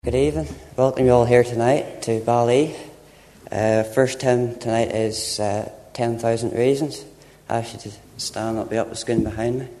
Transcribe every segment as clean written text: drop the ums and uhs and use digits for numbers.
Good evening. Welcome you all here tonight to Bali. First hymn tonight is 10,000 Reasons. I ask you to stand up, be up the screen behind me.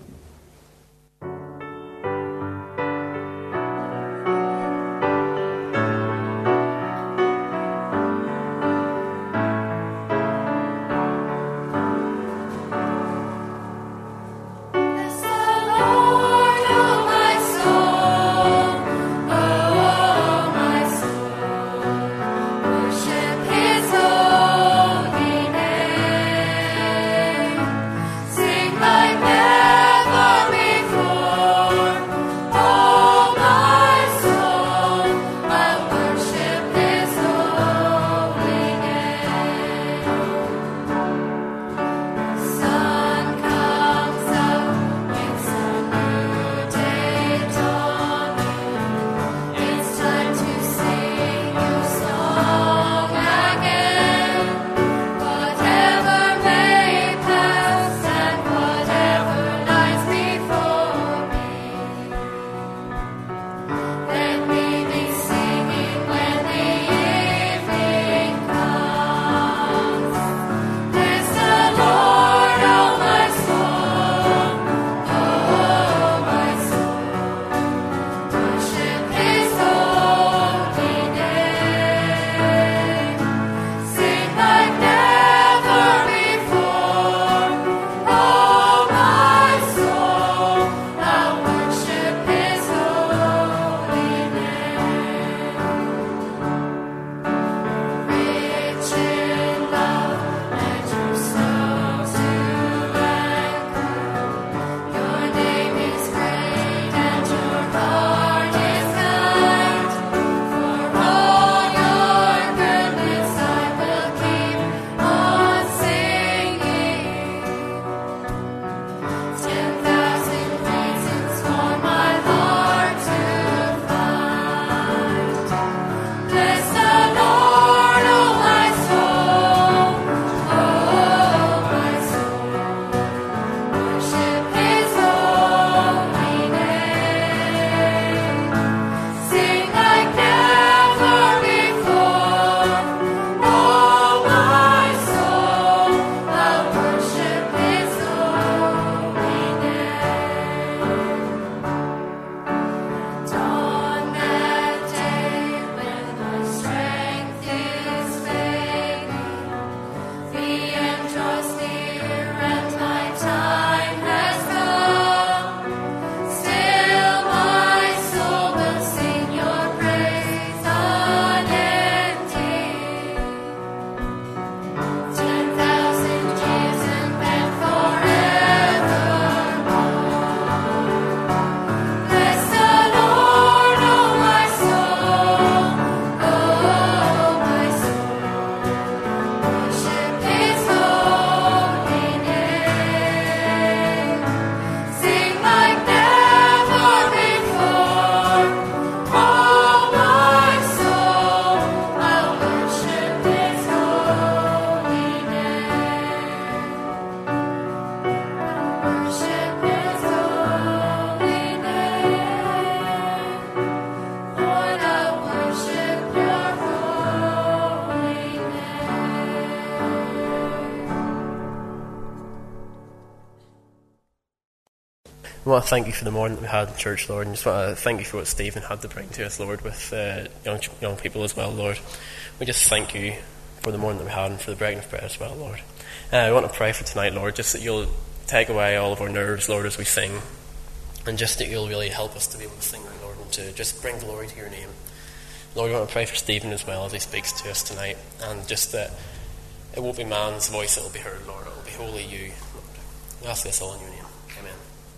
I want to thank you for the morning that we had in church, Lord, and just want to thank you for what Stephen had to bring to us, Lord, with young people as well, Lord. We just thank you for the morning that we had and for the breaking of bread as well, Lord. We want to pray for tonight, Lord, just that you'll take away all of our nerves, Lord, as we sing, and just that you'll really help us to be able to sing, Lord, and to just bring glory to your name. Lord, we want to pray for Stephen as well as he speaks to us tonight, and just that it won't be man's voice that will be heard, Lord, it will be wholly you, Lord. We ask this all in your name. Amen.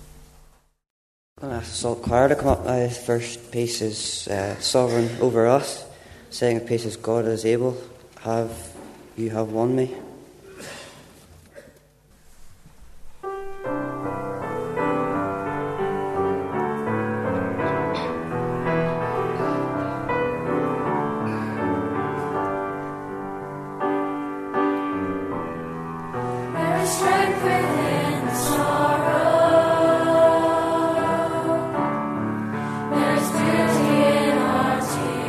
I'm going to ask the Salt Choir to come up now. The first piece is Sovereign Over Us. Second piece is God is Able. You have won me. There's beauty in our tears.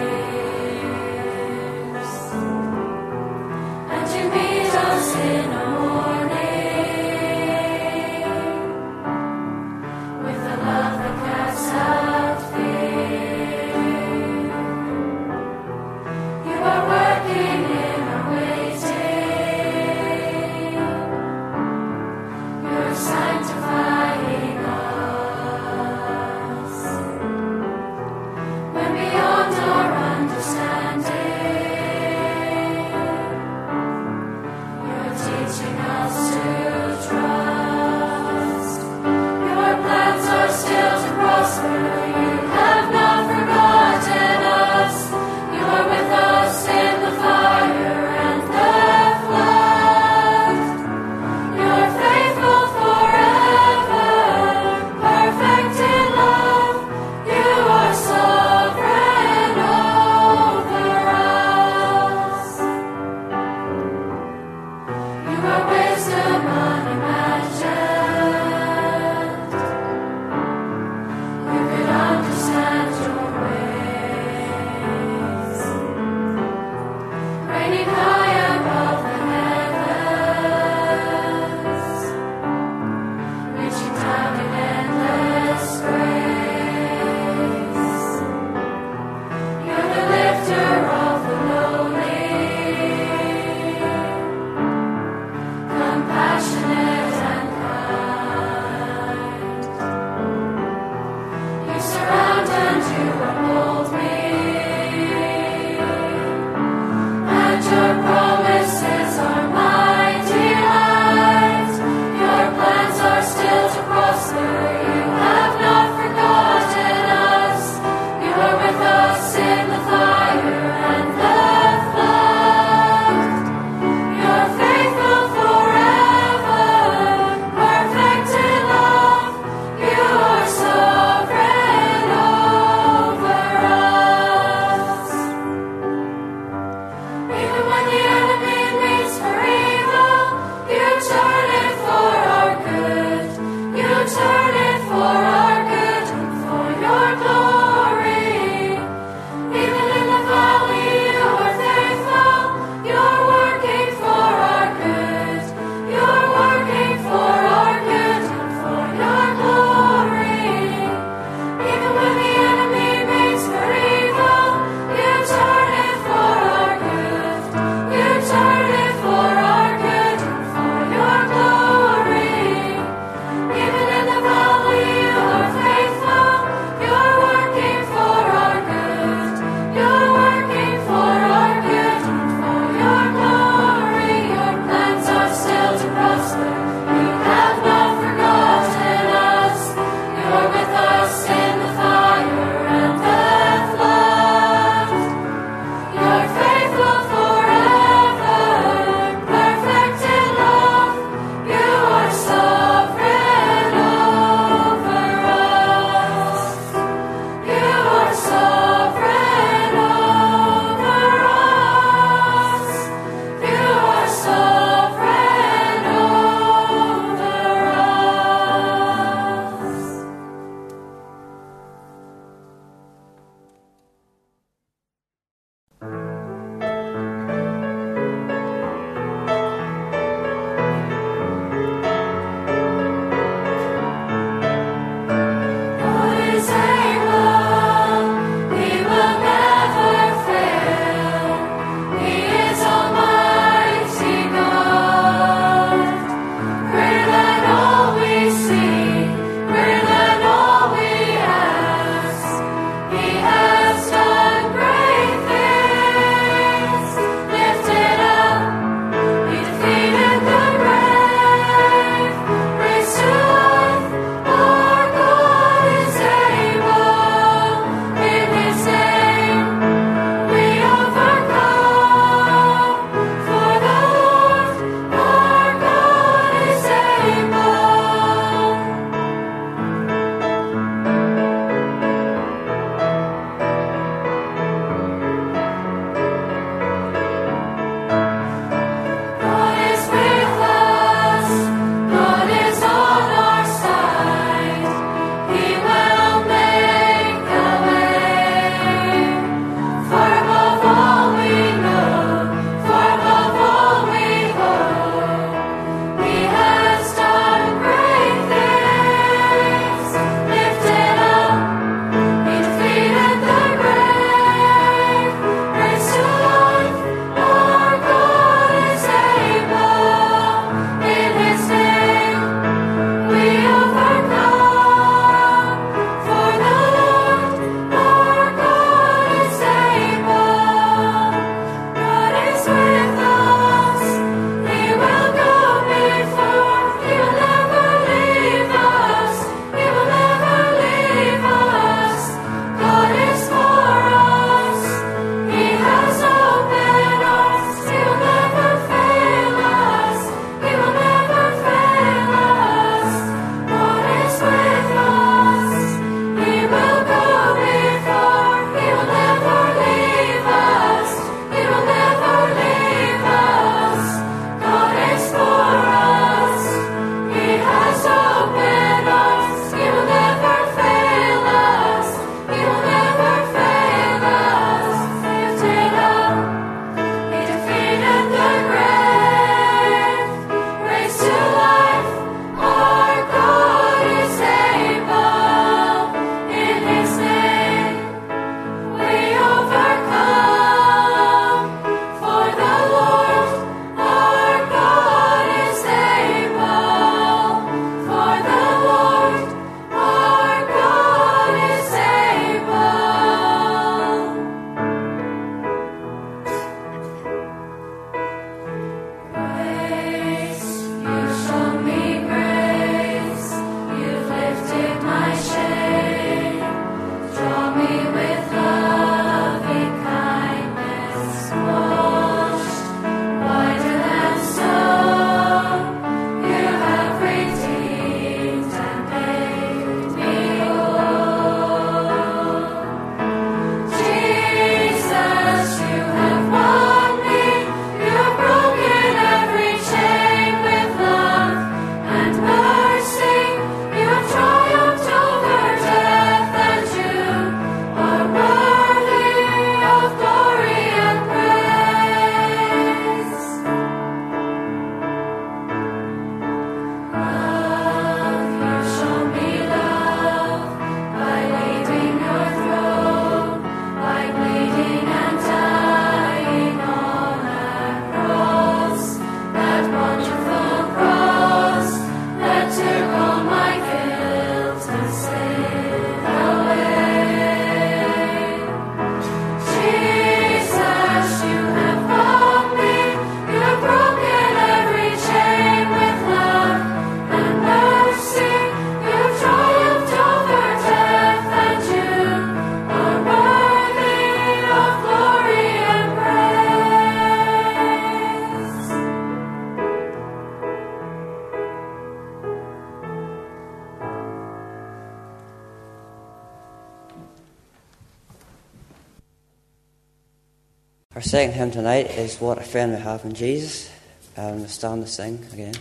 Our second hymn tonight is What a Friend We Have in Jesus. We'll stand to sing again.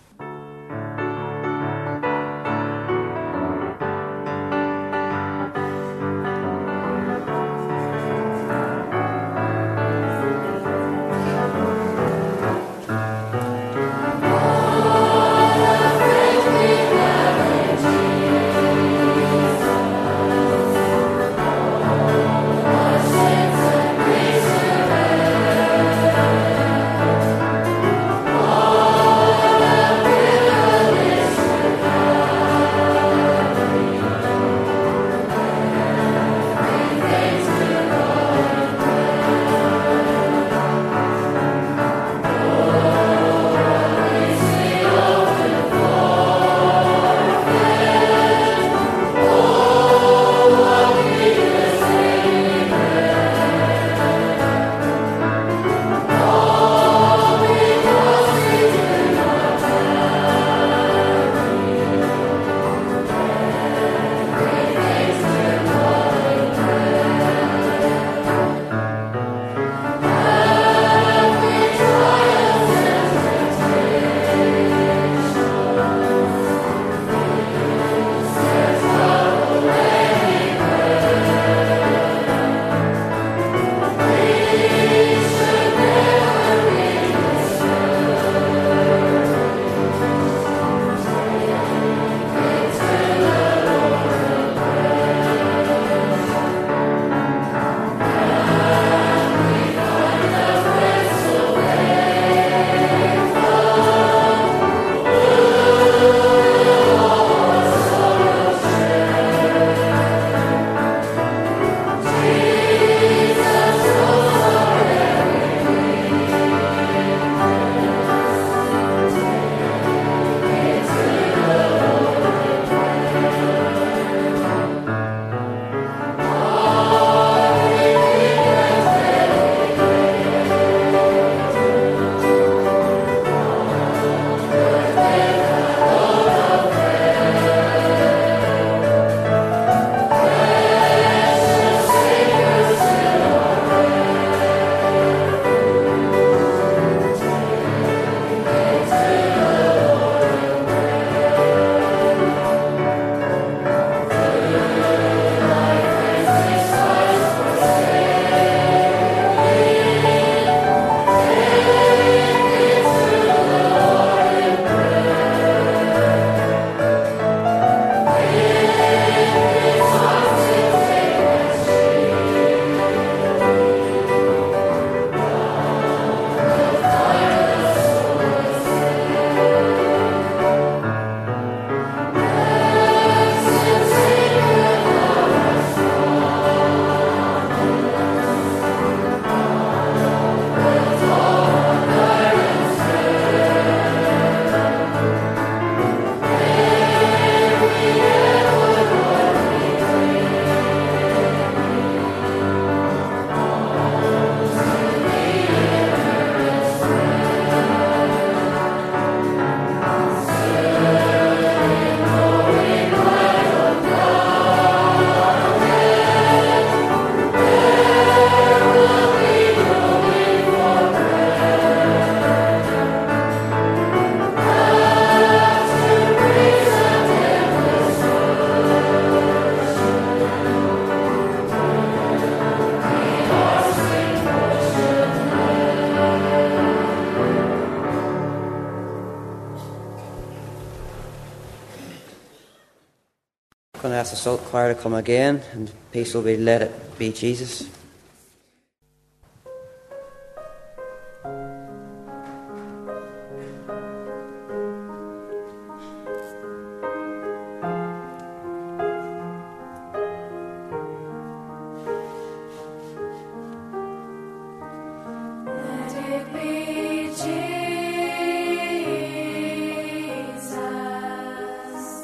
I'm going to ask the Salt Choir to come again, and peace will be Let It Be Jesus.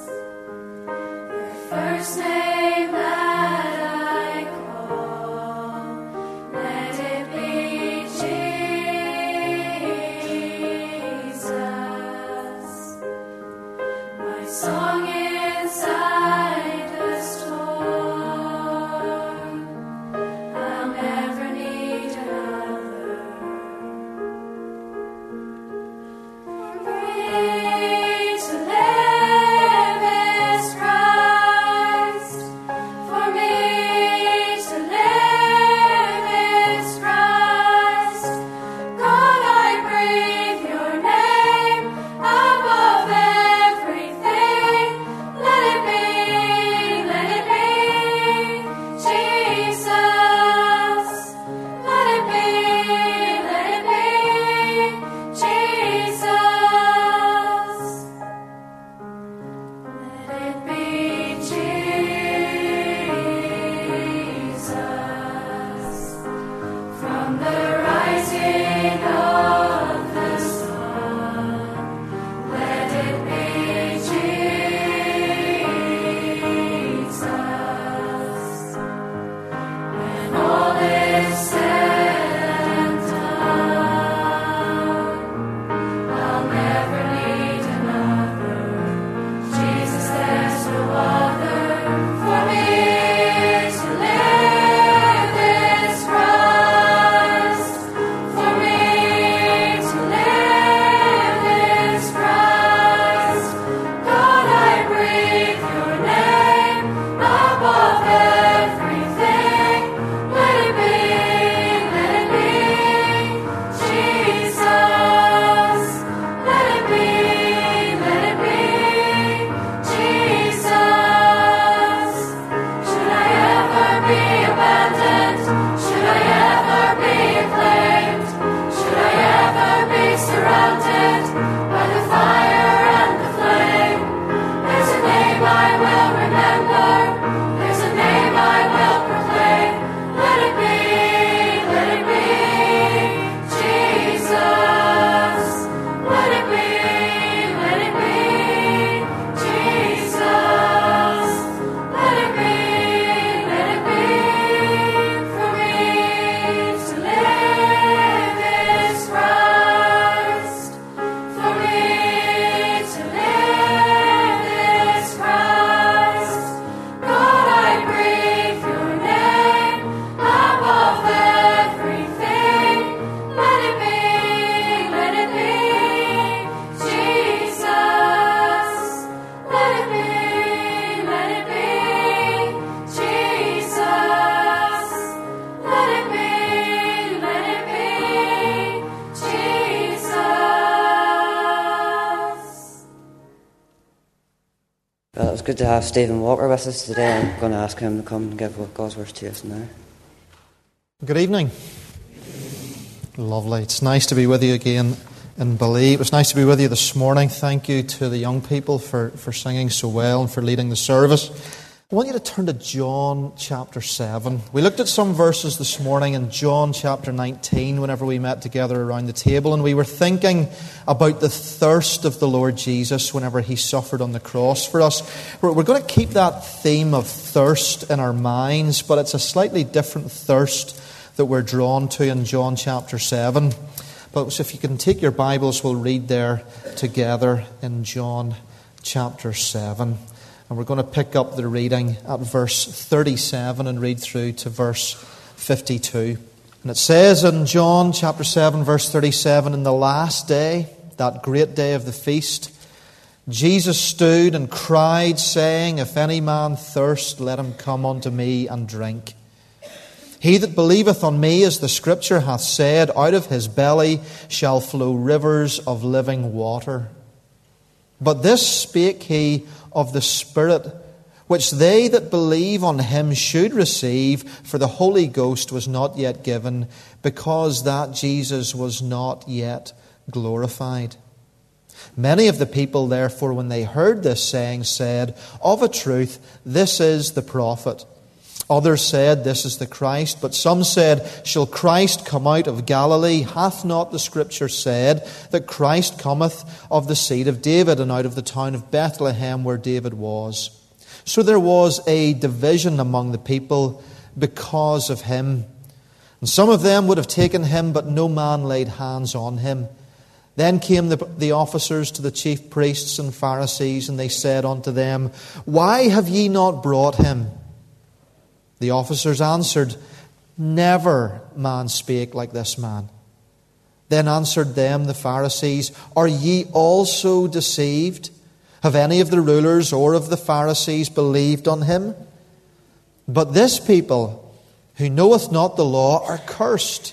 First name that I call. Well, it's good to have Stephen Walker with us today. I'm going to ask him to come and give God's words to us now. Good evening. Lovely. It's nice to be with you again in Believe. It was nice to be with you this morning. Thank you to the young people for singing so well and for leading the service. I want you to turn to John chapter 7. We looked at some verses this morning in John chapter 19 whenever we met together around the table, and we were thinking about the thirst of the Lord Jesus whenever He suffered on the cross for us. We're going to keep that theme of thirst in our minds, but it's a slightly different thirst that we're drawn to in John chapter 7. But if you can take your Bibles, we'll read there together in John chapter 7. And we're going to pick up the reading at verse 37 and read through to verse 52. And it says in John chapter 7, verse 37, "In the last day, that great day of the feast, Jesus stood and cried, saying, If any man thirst, let him come unto me and drink. He that believeth on me, as the Scripture hath said, out of his belly shall flow rivers of living water. But this spake he of the Spirit, which they that believe on him should receive, for the Holy Ghost was not yet given, because that Jesus was not yet glorified. Many of the people, therefore, when they heard this saying, said, Of a truth, this is the prophet. Others said, This is the Christ. But some said, Shall Christ come out of Galilee? Hath not the Scripture said that Christ cometh of the seed of David, and out of the town of Bethlehem where David was? So there was a division among the people because of him. And some of them would have taken him, but no man laid hands on him. Then came the officers to the chief priests and Pharisees, and they said unto them, Why have ye not brought him? The officers answered, Never man spake like this man. Then answered them the Pharisees, Are ye also deceived? Have any of the rulers or of the Pharisees believed on him? But this people, who knoweth not the law, are cursed.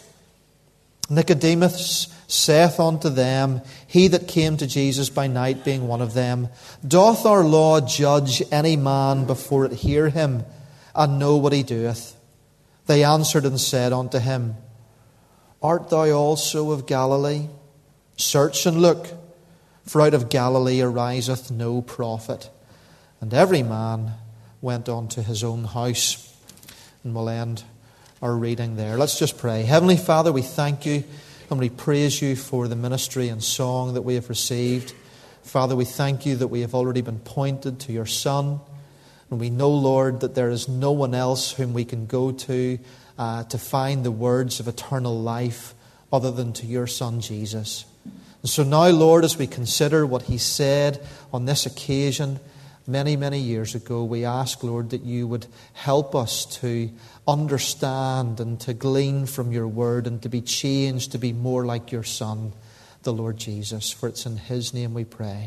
Nicodemus saith unto them, he that came to Jesus by night, being one of them, Doth our law judge any man before it hear him, and know what he doeth? They answered and said unto him, Art thou also of Galilee? Search and look, for out of Galilee ariseth no prophet. And every man went on to his own house. And we'll end our reading there. Let's just pray. Heavenly Father, we thank you and we praise you for the ministry and song that we have received. Father, we thank you that we have already been pointed to your Son. And we know, Lord, that there is no one else whom we can go to find the words of eternal life other than to your Son, Jesus. And so now, Lord, as we consider what he said on this occasion many, many years ago, we ask, Lord, that you would help us to understand and to glean from your word and to be changed to be more like your Son, the Lord Jesus. For it's in his name we pray.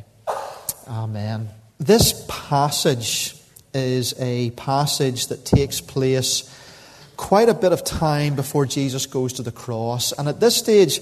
Amen. This passage is a passage that takes place quite a bit of time before Jesus goes to the cross. And at this stage,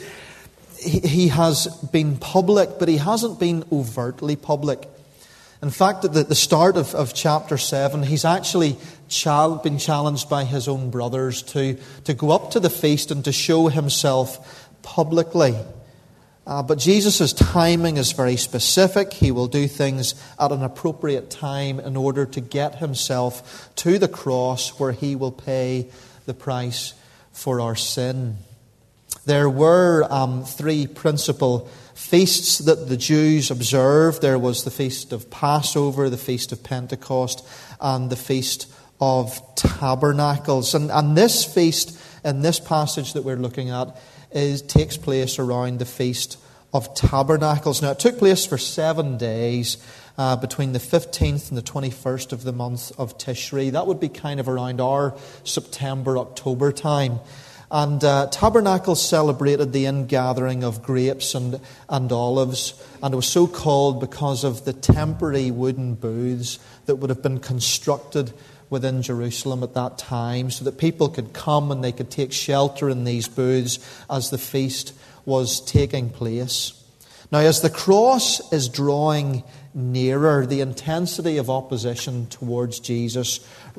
he has been public, but he hasn't been overtly public. In fact, at the start of chapter 7, he's actually been challenged by his own brothers to go up to the feast and to show himself publicly. But Jesus' timing is very specific. He will do things at an appropriate time in order to get himself to the cross where he will pay the price for our sin. There were three principal feasts that the Jews observed. There was the Feast of Passover, the Feast of Pentecost, and the Feast of Tabernacles. And this feast, in this passage that we're looking at, takes place around the Feast of Tabernacles. Now, it took place for 7 days between the 15th and the 21st of the month of Tishri. That would be kind of around our September, October time. And Tabernacles celebrated the ingathering of grapes and olives. And it was so called because of the temporary wooden booths that would have been constructed within Jerusalem at that time, so that people could come and they could take shelter in these booths as the feast was taking place. Now, as the cross is drawing nearer, the intensity of opposition towards Jesus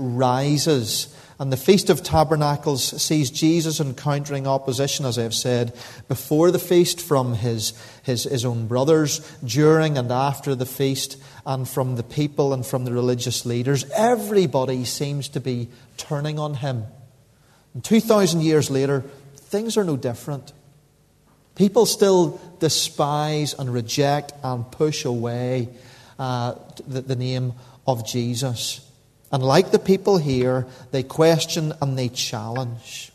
rises. And the Feast of Tabernacles sees Jesus encountering opposition, as I have said, before the feast from his own brothers, during and after the feast, and from the people and from the religious leaders. Everybody seems to be turning on him. And 2,000 years later, things are no different. People still despise and reject and push away the name of Jesus. And like the people here, they question and they challenge.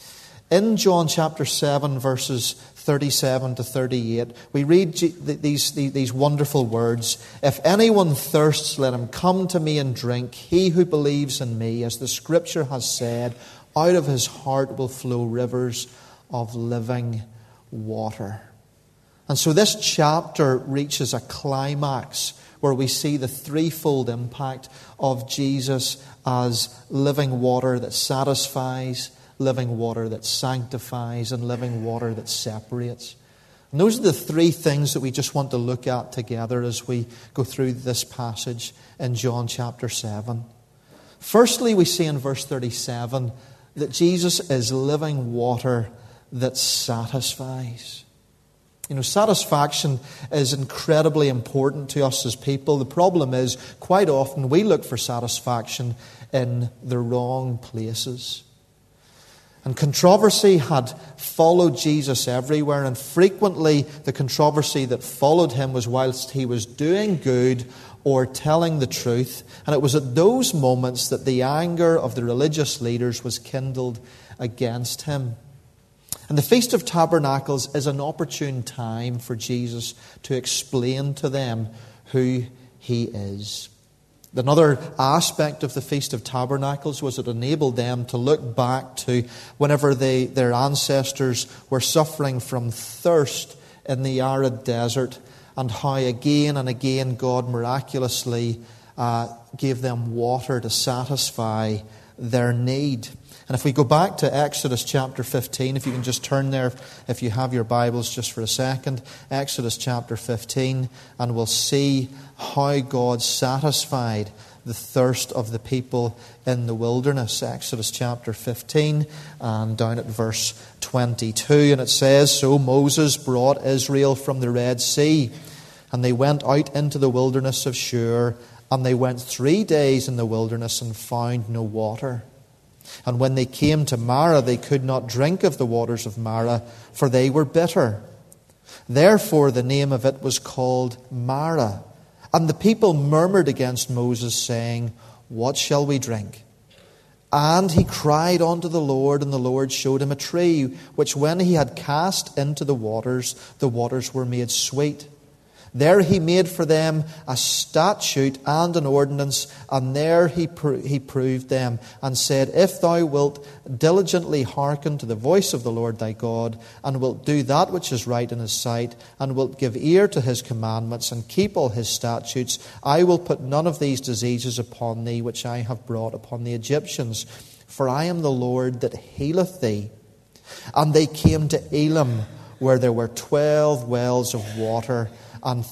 In John chapter 7, verses 37 to 38, we read these wonderful words. If anyone thirsts, let him come to me and drink. He who believes in me, as the scripture has said, out of his heart will flow rivers of living water. And so this chapter reaches a climax where we see the threefold impact of Jesus as living water that satisfies, living water that sanctifies, and living water that separates. And those are the three things that we just want to look at together as we go through this passage in John chapter 7. Firstly, we see in verse 37 that Jesus is living water that satisfies. You know, satisfaction is incredibly important to us as people. The problem is, quite often we look for satisfaction in the wrong places. And controversy had followed Jesus everywhere, and frequently the controversy that followed him was whilst he was doing good or telling the truth. And it was at those moments that the anger of the religious leaders was kindled against him. And the Feast of Tabernacles is an opportune time for Jesus to explain to them who he is. Another aspect of the Feast of Tabernacles was it enabled them to look back to whenever their ancestors were suffering from thirst in the arid desert, and how again and again God miraculously gave them water to satisfy their need. And if we go back to Exodus chapter 15, if you can just turn there, if you have your Bibles just for a second, Exodus chapter 15, and we'll see how God satisfied the thirst of the people in the wilderness. Exodus chapter 15, and down at verse 22, and it says, So Moses brought Israel from the Red Sea, and they went out into the wilderness of Shur, and they went 3 days in the wilderness and found no water. And when they came to Marah, they could not drink of the waters of Marah, for they were bitter. Therefore the name of it was called Marah. And the people murmured against Moses, saying, What shall we drink? And he cried unto the Lord, and the Lord showed him a tree, which when he had cast into the waters were made sweet. There he made for them a statute and an ordinance, and there he proved them, and said, If thou wilt diligently hearken to the voice of the Lord thy God, and wilt do that which is right in his sight, and wilt give ear to his commandments, and keep all his statutes, I will put none of these diseases upon thee, which I have brought upon the Egyptians. For I am the Lord that healeth thee. And they came to Elim, where there were 12 wells of water, and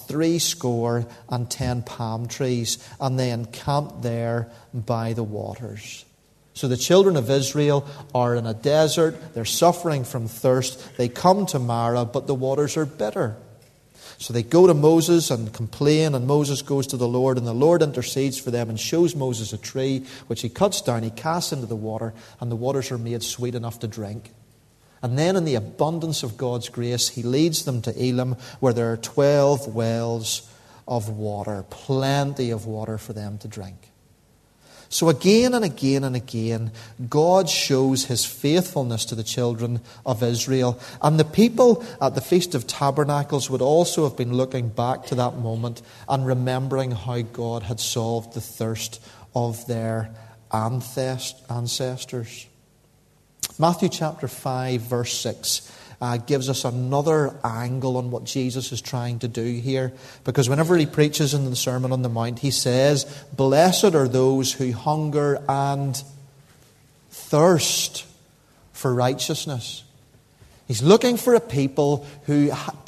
70 palm trees, and they encamped there by the waters. So the children of Israel are in a desert, they're suffering from thirst, they come to Marah, but the waters are bitter. So they go to Moses and complain, and Moses goes to the Lord, and the Lord intercedes for them and shows Moses a tree, which he cuts down, he casts into the water, and the waters are made sweet enough to drink. And then in the abundance of God's grace, he leads them to Elim, where there are 12 wells of water, plenty of water for them to drink. So again and again and again, God shows his faithfulness to the children of Israel. And the people at the Feast of Tabernacles would also have been looking back to that moment and remembering how God had solved the thirst of their ancestors. Matthew chapter 5 verse 6 gives us another angle on what Jesus is trying to do here. Because whenever he preaches in the Sermon on the Mount, he says, Blessed are those who hunger and thirst for righteousness. He's looking for a people who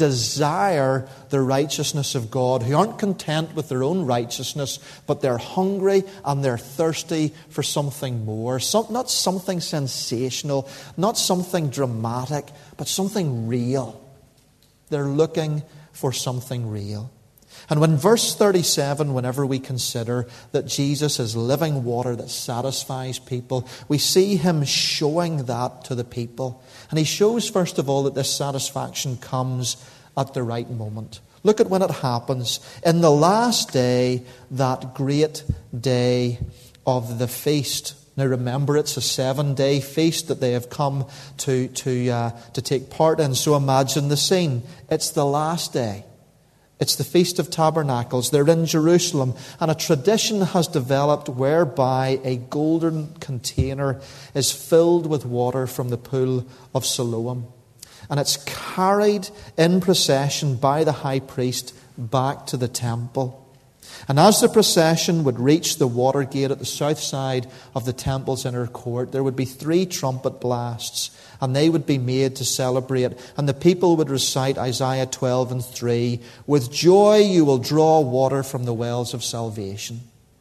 desire the righteousness of God, who aren't content with their own righteousness, but they're hungry and they're thirsty for something more. Not something sensational, not something dramatic, but something real. They're looking for something real. And when verse 37, whenever we consider that Jesus is living water that satisfies people, we see him showing that to the people. And he shows, first of all, that this satisfaction comes at the right moment. Look at when it happens. In the last day, that great day of the feast. Now remember, it's a 7-day feast that they have come to take part in. So imagine the scene. It's the last day. It's the Feast of Tabernacles. They're in Jerusalem, and a tradition has developed whereby a golden container is filled with water from the pool of Siloam. And it's carried in procession by the high priest back to the temple. And as the procession would reach the water gate at the south side of the temple's inner court, there would be 3 trumpet blasts, and they would be made to celebrate. And the people would recite Isaiah 12:3, With joy you will draw water from the wells of salvation.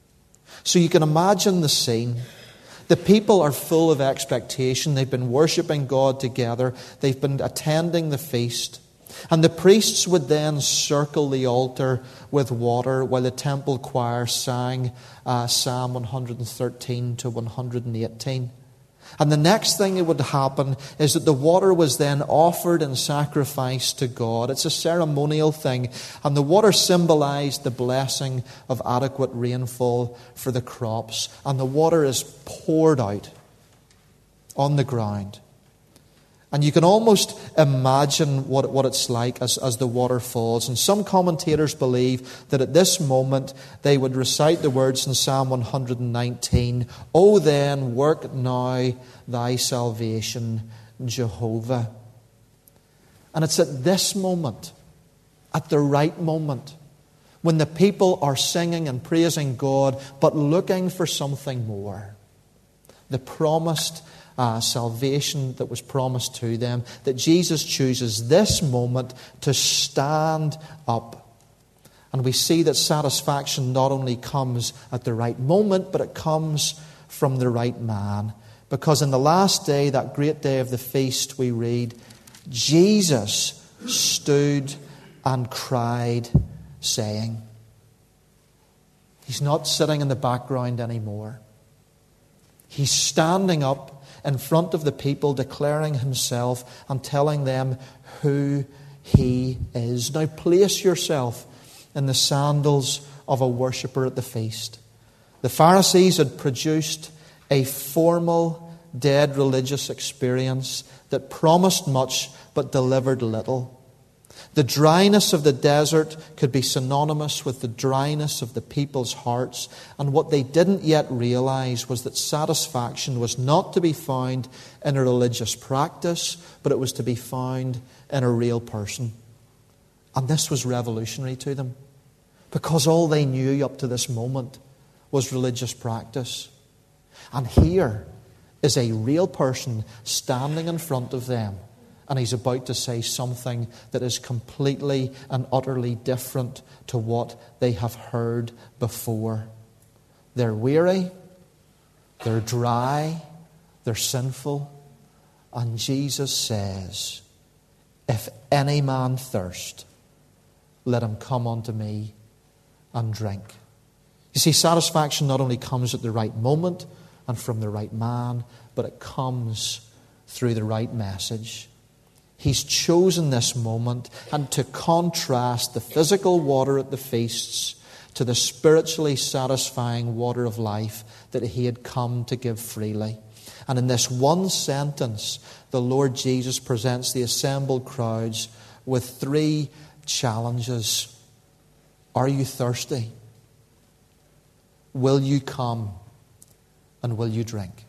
So you can imagine the scene. The people are full of expectation. They've been worshipping God together. They've been attending the feast. And the priests would then circle the altar with water while the temple choir sang Psalm 113 to 118. And the next thing that would happen is that the water was then offered in sacrifice to God. It's a ceremonial thing. And the water symbolized the blessing of adequate rainfall for the crops. And the water is poured out on the ground. And you can almost imagine what it's like as the water falls. And some commentators believe that at this moment they would recite the words in Psalm 119, O then, work now thy salvation, Jehovah. And it's at this moment, at the right moment, when the people are singing and praising God, but looking for something more. The promised salvation that was promised to them, that Jesus chooses this moment to stand up. And we see that satisfaction not only comes at the right moment, but it comes from the right man. Because in the last day, that great day of the feast, we read, Jesus stood and cried, saying, He's not sitting in the background anymore. He's standing up in front of the people, declaring himself and telling them who he is. Now place yourself in the sandals of a worshipper at the feast. The Pharisees had produced a formal, dead religious experience that promised much but delivered little. The dryness of the desert could be synonymous with the dryness of the people's hearts, and what they didn't yet realize was that satisfaction was not to be found in a religious practice, but it was to be found in a real person. And this was revolutionary to them, because all they knew up to this moment was religious practice. And here is a real person standing in front of them, and he's about to say something that is completely and utterly different to what they have heard before. They're weary, they're dry, they're sinful, and Jesus says, "If any man thirst, let him come unto me and drink." You see, satisfaction not only comes at the right moment and from the right man, but it comes through the right message. He's chosen this moment and to contrast the physical water at the feasts to the spiritually satisfying water of life that he had come to give freely. And in this one sentence, the Lord Jesus presents the assembled crowds with three challenges. Are you thirsty? Will you come? And will you drink?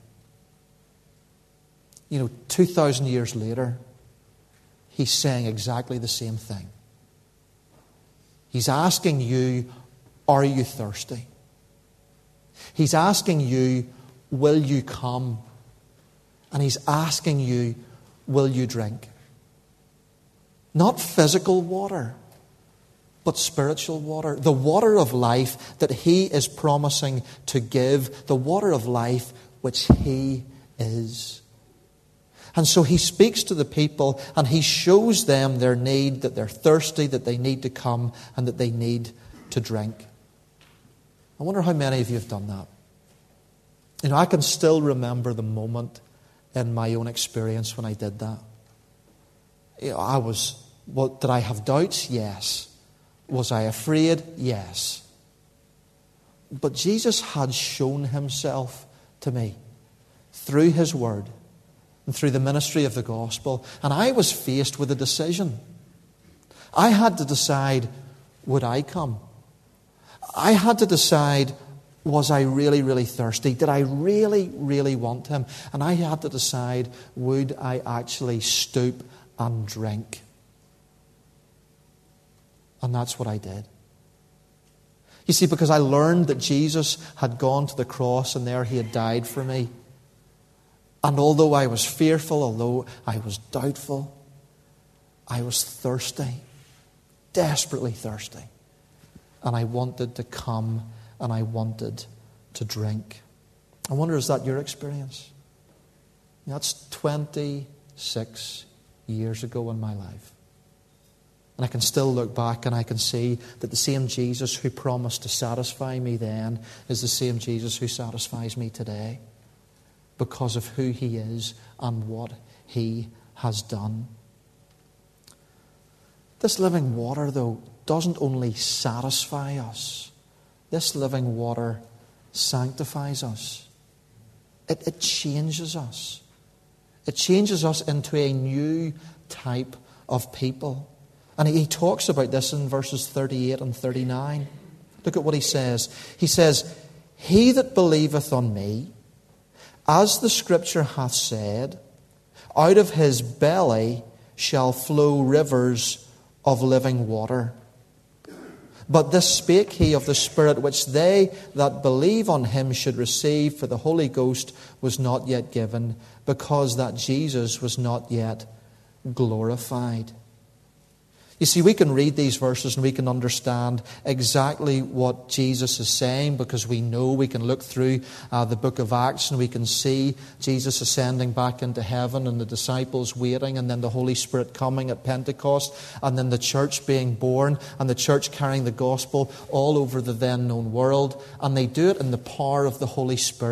2,000 years later, he's saying exactly the same thing. He's asking you, are you thirsty? He's asking you, will you come? And he's asking you, will you drink? Not physical water, but spiritual water. The water of life that he is promising to give. The water of life which he is. And so he speaks to the people and he shows them their need, that they're thirsty, that they need to come and that they need to drink. I wonder how many of you have done that. I can still remember the moment in my own experience when I did that. Did I have doubts? Yes. Was I afraid? Yes. But Jesus had shown himself to me through his word and through the ministry of the gospel. And I was faced with a decision. I had to decide, would I come? I had to decide, was I really, really thirsty? Did I really, really want him? And I had to decide, would I actually stoop and drink? And that's what I did. You see, because I learned that Jesus had gone to the cross and there he had died for me. And although I was fearful, although I was doubtful, I was thirsty, desperately thirsty. And I wanted to come and I wanted to drink. I wonder, is that your experience? That's 26 years ago in my life. And I can still look back and I can see that the same Jesus who promised to satisfy me then is the same Jesus who satisfies me today, because of who he is and what he has done. This living water, though, doesn't only satisfy us. This living water sanctifies us. It changes us. It changes us into a new type of people. And he talks about this in verses 38 and 39. Look at what he says. He says, "He that believeth on me, as the Scripture hath said, out of his belly shall flow rivers of living water. But this spake he of the Spirit which they that believe on him should receive, for the Holy Ghost was not yet given, because that Jesus was not yet glorified." You see, we can read these verses and we can understand exactly what Jesus is saying, because we can look through the book of Acts and we can see Jesus ascending back into heaven and the disciples waiting, and then the Holy Spirit coming at Pentecost, and then the church being born and the church carrying the gospel all over the then known world. And they do it in the power of the Holy Spirit.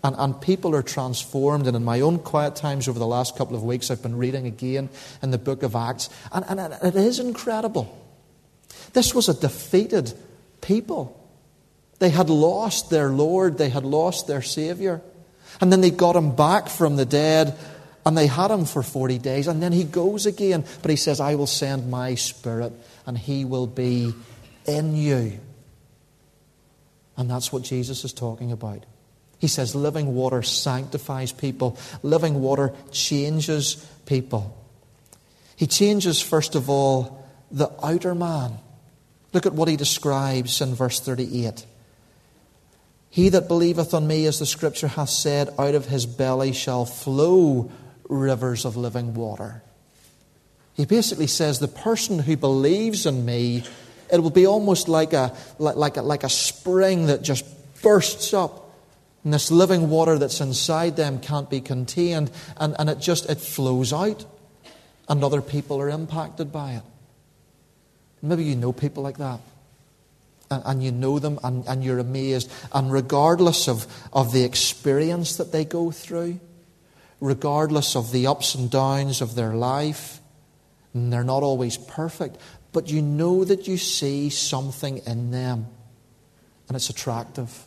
And people are transformed. And in my own quiet times over the last couple of weeks, I've been reading again in the book of Acts. And it is incredible. This was a defeated people. They had lost their Lord. They had lost their Saviour. And then they got him back from the dead. And they had him for 40 days. And then he goes again. But he says, I will send my Spirit. And he will be in you. And that's what Jesus is talking about. He says living water sanctifies people. Living water changes people. He changes, first of all, the outer man. Look at what he describes in verse 38. He that believeth on me, as the Scripture hath said, out of his belly shall flow rivers of living water. He basically says the person who believes in me, it will be almost like a spring that just bursts up. And this living water that's inside them can't be contained. And it flows out. And other people are impacted by it. Maybe you know people like that. And you know them and you're amazed. And regardless of the experience that they go through, regardless of the ups and downs of their life, and they're not always perfect, but you know that you see something in them. And it's attractive.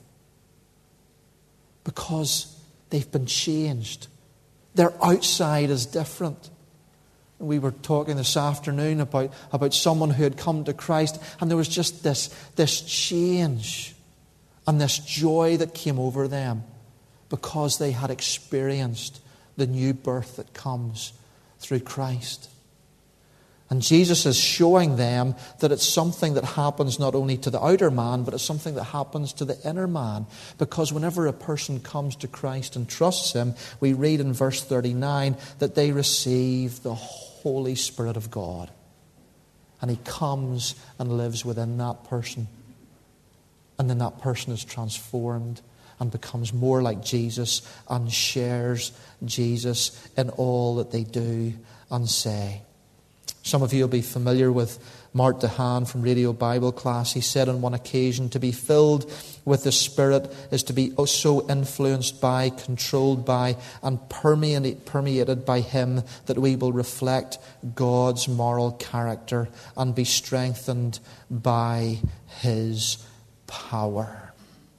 Because they've been changed. Their outside is different. We were talking this afternoon about someone who had come to Christ, and there was just this change and this joy that came over them because they had experienced the new birth that comes through Christ. And Jesus is showing them that it's something that happens not only to the outer man, but it's something that happens to the inner man. Because whenever a person comes to Christ and trusts him, we read in verse 39 that they receive the Holy Spirit of God. And he comes and lives within that person. And then that person is transformed and becomes more like Jesus and shares Jesus in all that they do and say. Some of you will be familiar with Mart DeHaan from Radio Bible Class. He said on one occasion, to be filled with the Spirit is to be so influenced by, controlled by, and permeated by Him that we will reflect God's moral character and be strengthened by His power.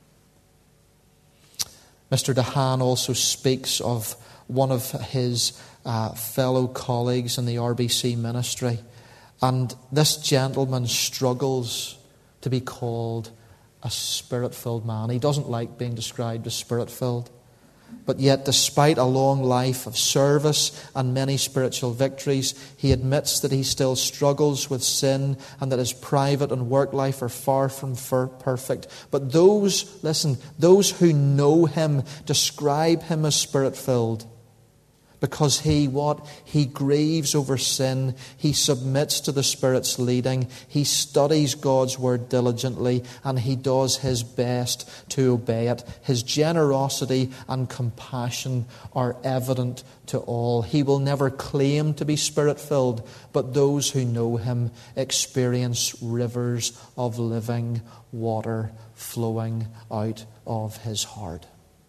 Mr. DeHaan also speaks of one of his fellow colleagues in the RBC ministry. And this gentleman struggles to be called a Spirit-filled man. He doesn't like being described as Spirit-filled. But yet, despite a long life of service and many spiritual victories, he admits that he still struggles with sin and that his private and work life are far from perfect. But those who know him describe him as Spirit-filled. Because he grieves over sin. He submits to the Spirit's leading. He studies God's Word diligently. And he does his best to obey it. His generosity and compassion are evident to all. He will never claim to be Spirit-filled. But those who know him experience rivers of living water flowing out of his heart.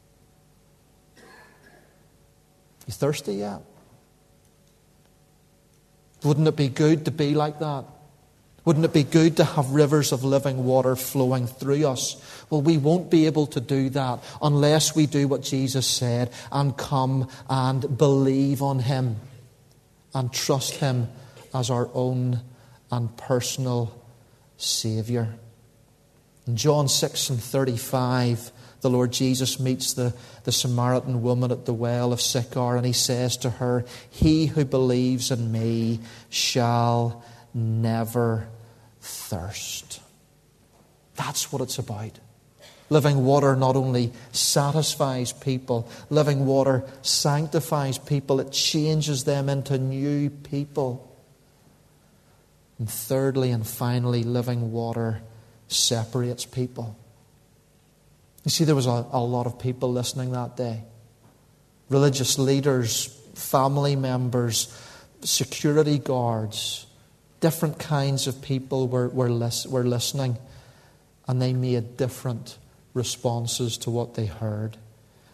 You thirsty yet? Wouldn't it be good to be like that? Wouldn't it be good to have rivers of living water flowing through us? Well, we won't be able to do that unless we do what Jesus said and come and believe on him and trust him as our own and personal Saviour. In John 6:35, the Lord Jesus meets the Samaritan woman at the well of Sychar, and he says to her, "He who believes in me shall never thirst." That's what it's about. Living water not only satisfies people, living water sanctifies people. It changes them into new people. And thirdly and finally, living water separates people. You see, there was a lot of people listening that day. Religious leaders, family members, security guards, different kinds of people were listening. And they made different responses to what they heard.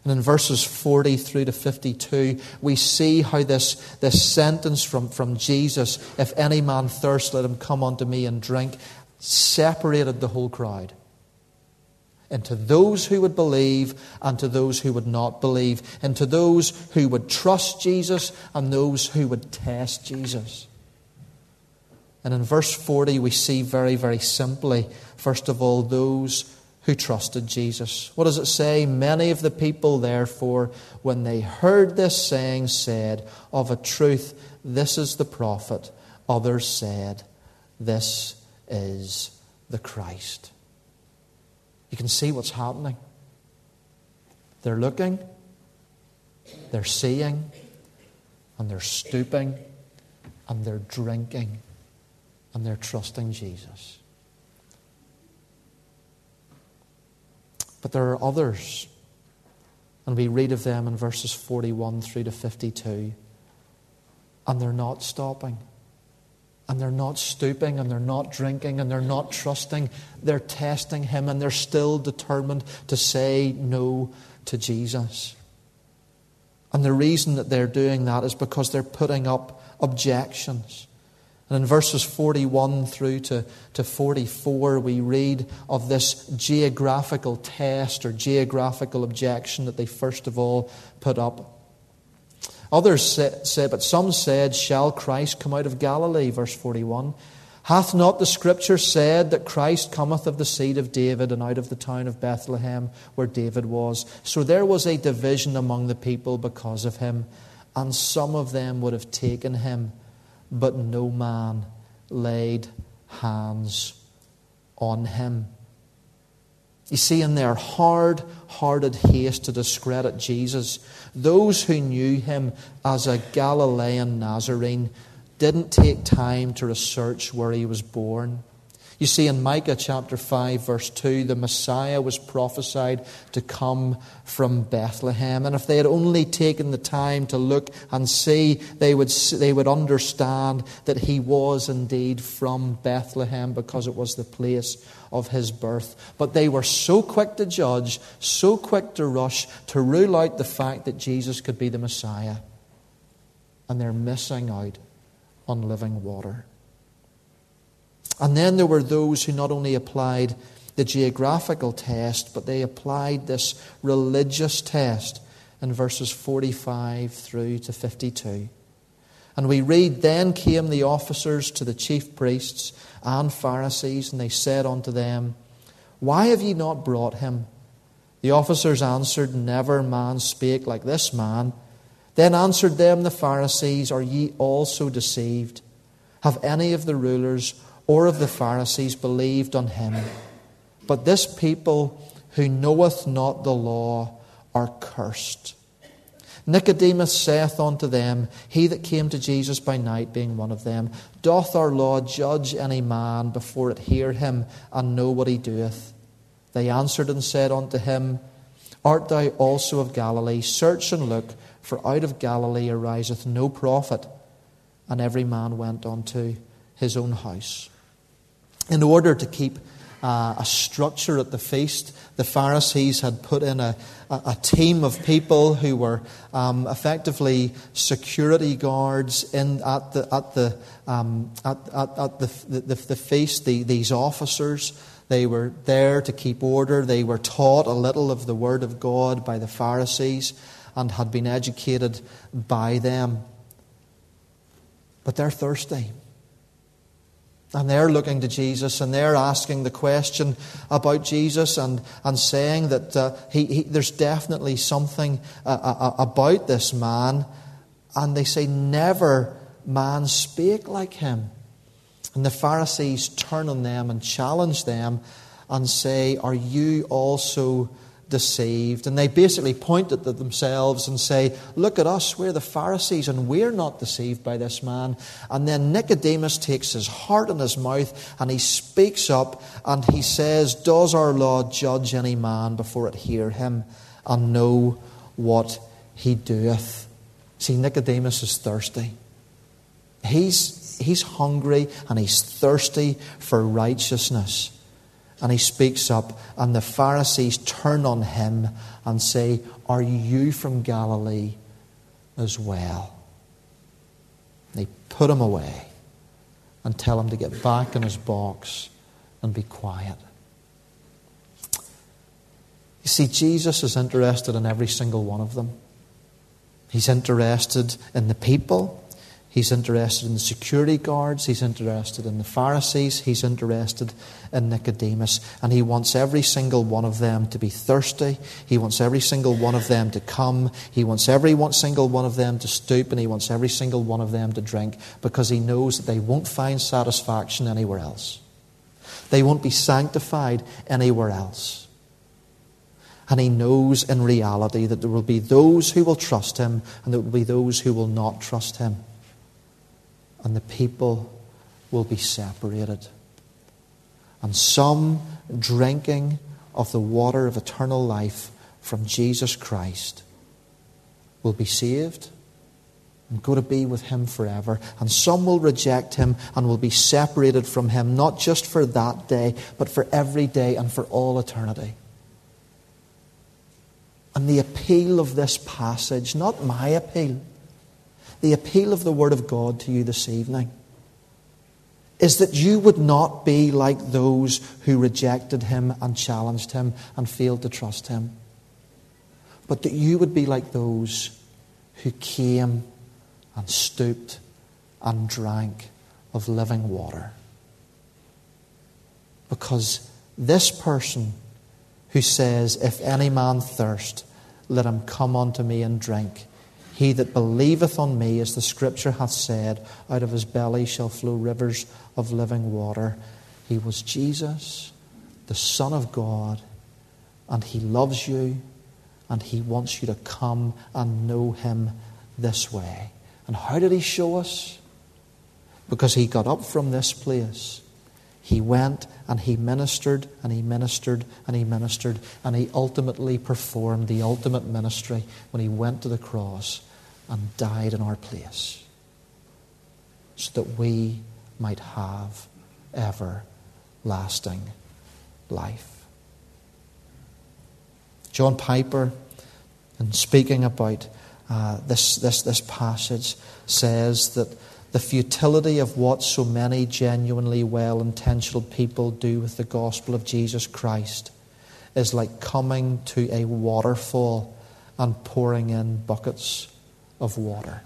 And in verses 40 through to 52, we see how this sentence from Jesus, if any man thirst, let him come unto me and drink, separated the whole crowd into those who would believe and to those who would not believe, into those who would trust Jesus and those who would test Jesus. And in verse 40 we see very, very simply, first of all, those who trusted Jesus. What does it say? Many of the people, therefore, when they heard this saying, said, of a truth, this is the prophet. Others said, this is the Christ. You can see what's happening. They're looking, they're seeing, and they're stooping, and they're drinking, and they're trusting Jesus. But there are others, and we read of them in verses 41 through to 52, and they're not stopping. And they're not stooping, and they're not drinking, and they're not trusting. They're testing Him, and they're still determined to say no to Jesus. And the reason that they're doing that is because they're putting up objections. And in verses 41 through to 44, we read of this geographical test or geographical objection that they first of all put up. Others said, but some said, shall Christ come out of Galilee? Verse 41. Hath not the Scripture said that Christ cometh of the seed of David and out of the town of Bethlehem where David was? So there was a division among the people because of him, and some of them would have taken him, but no man laid hands on him. You see, in their hard-hearted haste to discredit Jesus, those who knew him as a Galilean Nazarene didn't take time to research where he was born. You see, in Micah chapter 5, verse 2, the Messiah was prophesied to come from Bethlehem. And if they had only taken the time to look and see, they would understand that he was indeed from Bethlehem because it was the place of his birth. But they were so quick to judge, so quick to rush, to rule out the fact that Jesus could be the Messiah. And they're missing out on living water. And then there were those who not only applied the geographical test, but they applied this religious test in verses 45 through to 52. And we read, then came the officers to the chief priests and Pharisees, and they said unto them, why have ye not brought him? The officers answered, never man spake like this man. Then answered them the Pharisees, are ye also deceived? Have any of the rulers or of the Pharisees believed on him? But this people who knoweth not the law are cursed. Nicodemus saith unto them, he that came to Jesus by night, being one of them, doth our law judge any man before it hear him and know what he doeth? They answered and said unto him, art thou also of Galilee? Search and look, for out of Galilee ariseth no prophet. And every man went unto his own house. In order to keep a structure at the feast, the Pharisees had put in a team of people who were effectively security guards at the feast. These officers, they were there to keep order. They were taught a little of the Word of God by the Pharisees and had been educated by them. But they're thirsty. And they're looking to Jesus, and they're asking the question about Jesus and saying that there's definitely something about this man. And they say, never man spake like him. And the Pharisees turn on them and challenge them and say, are you also deceived? And they basically point at themselves and say, look at us, we're the Pharisees and we're not deceived by this man. And then Nicodemus takes his heart in his mouth and he speaks up and he says, does our law judge any man before it hear him and know what he doeth? See, Nicodemus is thirsty. He's hungry and he's thirsty for righteousness. And he speaks up, and the Pharisees turn on him and say, "Are you from Galilee as well?" They put him away and tell him to get back in his box and be quiet. You see, Jesus is interested in every single one of them. He's interested in the people. He's interested in the security guards. He's interested in the Pharisees. He's interested in Nicodemus. And he wants every single one of them to be thirsty. He wants every single one of them to come. He wants every single one of them to stoop. And he wants every single one of them to drink, because he knows that they won't find satisfaction anywhere else. They won't be sanctified anywhere else. And he knows in reality that there will be those who will trust him and there will be those who will not trust him. And the people will be separated. And some drinking of the water of eternal life from Jesus Christ will be saved and go to be with him forever. And some will reject him and will be separated from him, not just for that day, but for every day and for all eternity. And the appeal of this passage, not my appeal, the appeal of the Word of God to you this evening, is that you would not be like those who rejected him and challenged him and failed to trust him, but that you would be like those who came and stooped and drank of living water. Because this person who says, "If any man thirst, let him come unto me and drink. He that believeth on me, as the Scripture hath said, out of his belly shall flow rivers of living water." He was Jesus, the Son of God, and he loves you, and he wants you to come and know him this way. And how did he show us? Because he got up from this place. He went and he ministered and he ministered and he ministered, and he ultimately performed the ultimate ministry when he went to the cross and died in our place, so that we might have everlasting life. John Piper, in speaking about this passage, says that the futility of what so many genuinely well-intentioned people do with the gospel of Jesus Christ is like coming to a waterfall and pouring in buckets of water.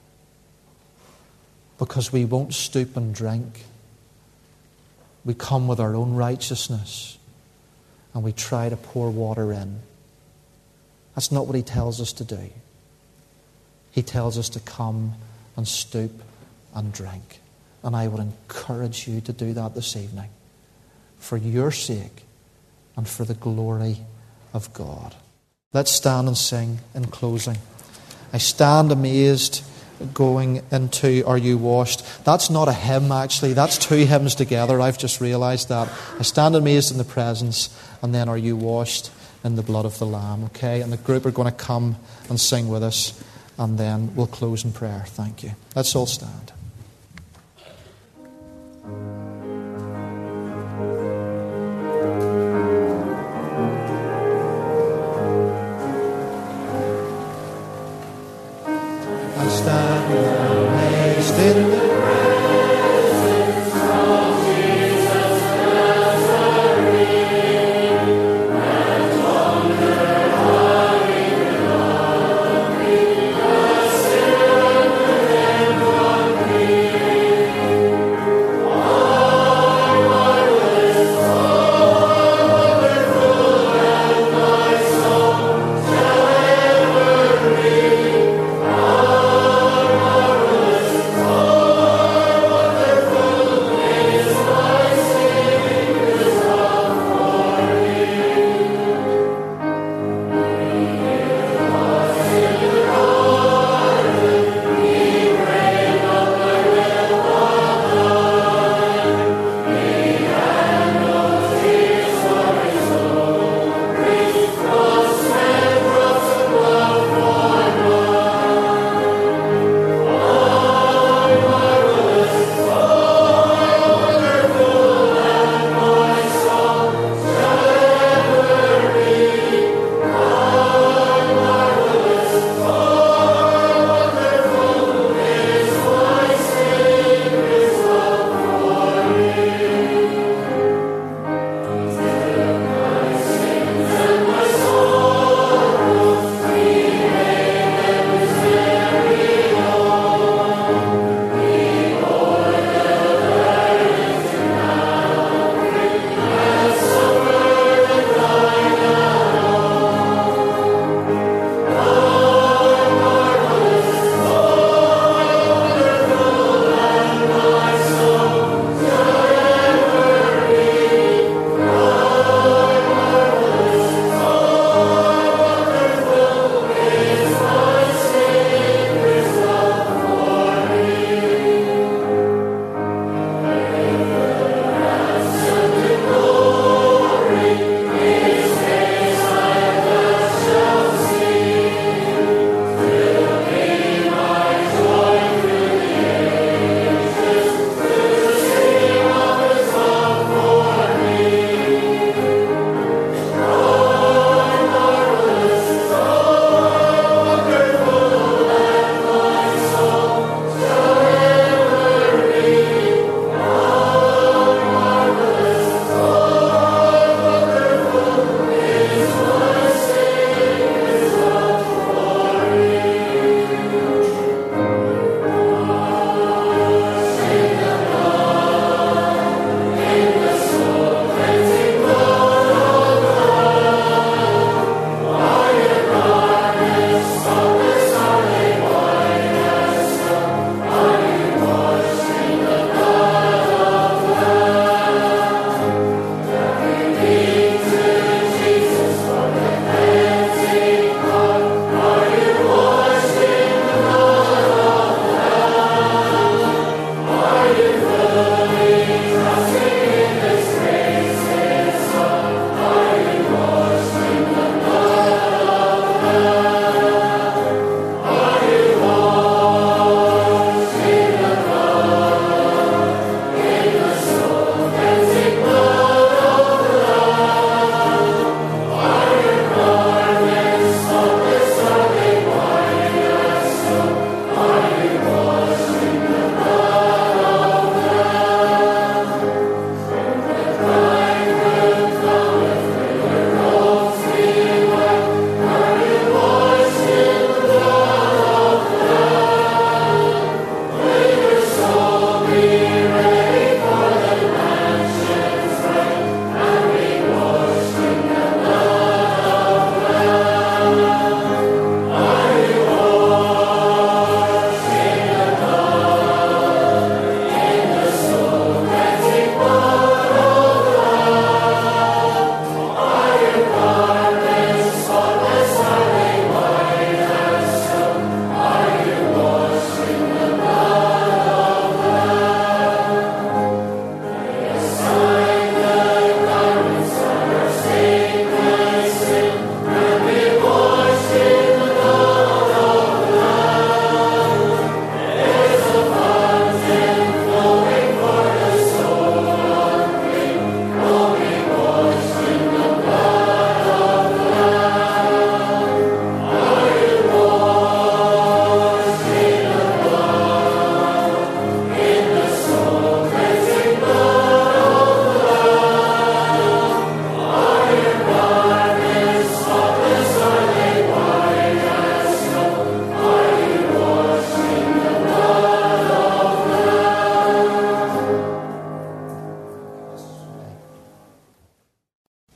Because we won't stoop and drink. We come with our own righteousness and we try to pour water in. That's not what he tells us to do. He tells us to come and stoop and drink. And I would encourage you to do that this evening, for your sake and for the glory of God. Let's stand and sing in closing. I stand amazed going into Are You Washed? That's not a hymn, actually. That's two hymns together. I've just realised that. I stand amazed in the presence, and then Are You Washed in the blood of the Lamb? Okay? And the group are going to come and sing with us, and then we'll close in prayer. Thank you. Let's all stand.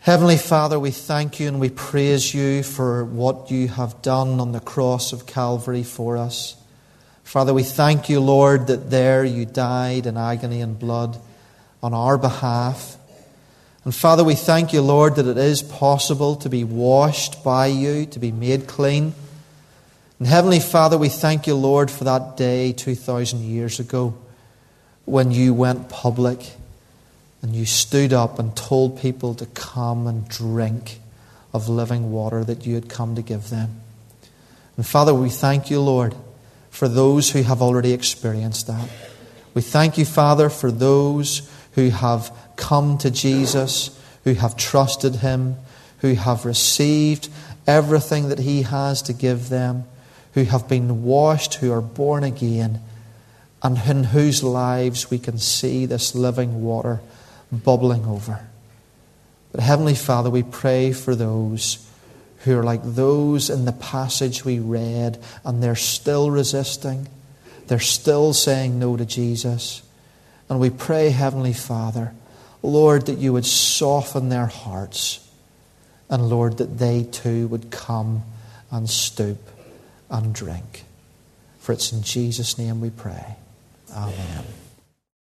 Heavenly Father, we thank you and we praise you for what you have done on the cross of Calvary for us. Father, we thank you, Lord, that there you died in agony and blood on our behalf. And Father, we thank you, Lord, that it is possible to be washed by you, to be made clean. And Heavenly Father, we thank you, Lord, for that day 2,000 years ago when you went public and you stood up and told people to come and drink of living water that you had come to give them. And Father, we thank you, Lord, for those who have already experienced that. We thank you, Father, for those who have come to Jesus, who have trusted him, who have received everything that he has to give them, who have been washed, who are born again, and in whose lives we can see this living water bubbling over. But Heavenly Father, we pray for those who are like those in the passage we read, and they're still resisting. They're still saying no to Jesus. And we pray, Heavenly Father, Lord, that you would soften their hearts, and Lord, that they too would come and stoop and drink. For it's in Jesus' name we pray. Amen.